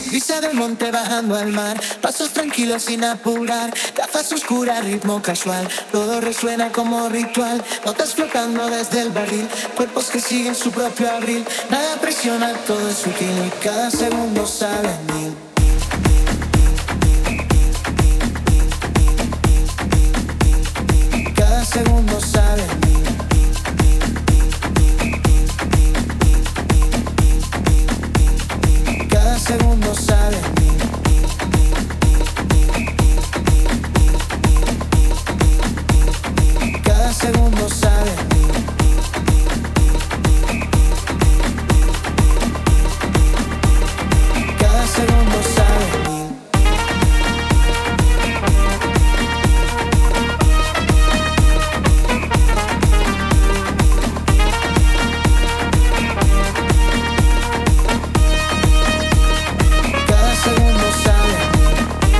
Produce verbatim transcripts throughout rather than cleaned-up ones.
Brisa del monte bajando al mar, pasos tranquilos sin apurar, gafas oscuras, ritmo casual, todo resuena como ritual, notas flotando desde el barril, cuerpos que siguen su propio abril, nada presiona, todo es sutil y cada segundo sabe mil. Cada segundo sabe mil. Cada segundo sabe mil. Cada segundo sabe mil. Cada segundo sabe mil. Cada segundo sabe mil.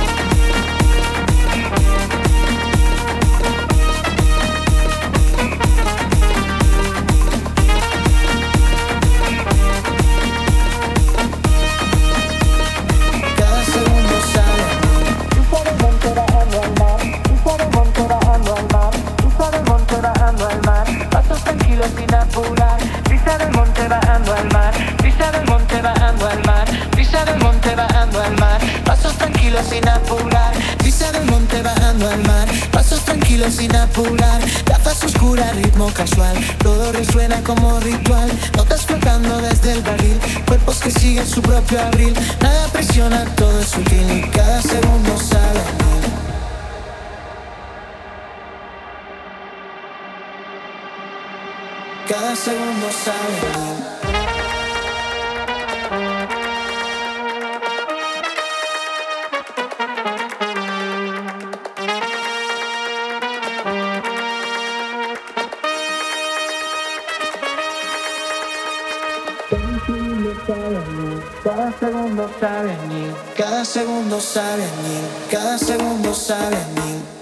Cada segundo sabe mil. Brisa del monte bajando al mar, brisa del monte bajando al mar, brisa del monte bajando al mar, pasos tranquilos sin apurar, brisa del monte bajando al mar, brisa del monte bajando al mar, brisa del monte bajando al mar, pasos tranquilos sin apurar, brisa del monte bajando al mar, pasos tranquilos sin apurar, gafas oscuras, ritmo casual, todo resuena como ritual, notas flotando desde el barril, cuerpos que siguen su propio abril, nada presiona, todo es sutil y cada segundo sabe mil. Cada segundo sabe mil. Cada segundo sabe mil. Cada segundo sabe mil. Cada segundo sabe mil.